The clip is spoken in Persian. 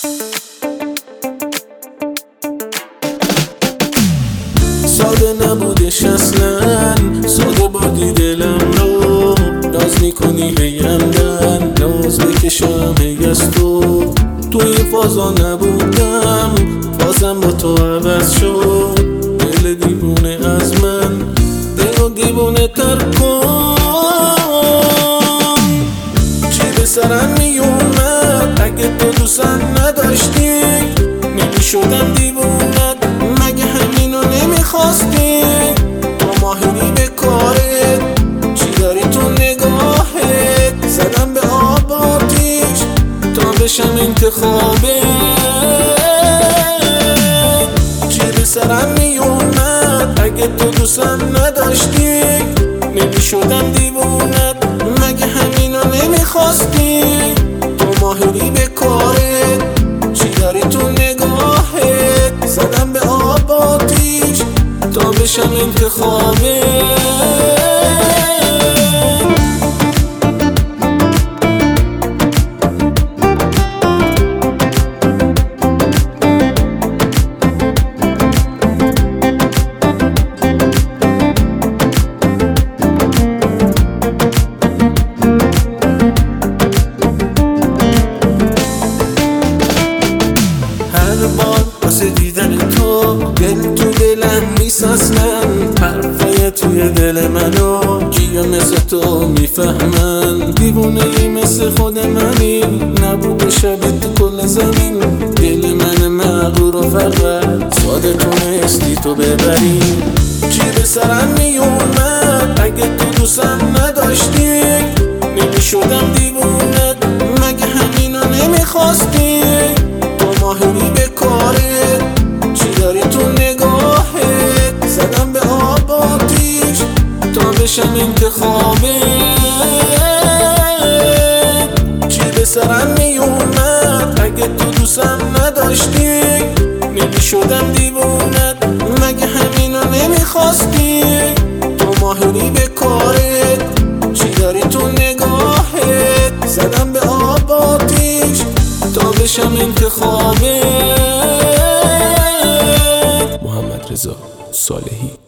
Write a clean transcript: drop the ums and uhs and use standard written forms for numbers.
ساده نبودش اصلا، ساده بودی دلم رو ناز میکنی هیندن، ناز بکشم هی از تو. توی فازا نبودم، فازم با تو عوض شد. دل دیوونه از من، دل دیوونه تر کن. چی به سرم میومد اگه تو دوستم نداشتی؟ نمیشدم دیوونت، مگه همینو نمیخواستی؟ تو ماهری به کارت، چی داری تو نگاهت؟ زدم به آب آتیش تا بشم انتخابت. چی به سرم میومد اگه تو دوستم نداشتی؟ نمیشدم دیوونت، مگه همینو نمیخواستی؟ تو ماهری به کارت، چی داری تو نگاهت؟ زدم به آب آتیش تا بشم انتخابت. واسه دیدن تو دل تو دلم نیست اصلا. حرفای توی دل منو کیا مثل تو میفهمن؟ دیوونه ای مثل خود منی، نبوده شبیه تو کل زمین. دل من مغرور و فقط ساده تونستی تو ببری. چی به سرم میومد اگه تو دوستم نداشتی؟ نمیشدم دیوونت، مگه همینو نمیخواستی؟ تو ماهری به کارت، چی داری تو نگاهت؟ زدم به آب آتیش تا بشم انتخابت. چی به سرم میومد اگه تو دوستم نداشتی؟ نمیشدم دیوونت، مگه همینو نمیخواستی؟ تو ماهری به کارت، چی داری تو نگاهت؟ زدم به آب آتیش تا بشم انتخابت. محمد رضا صالحی.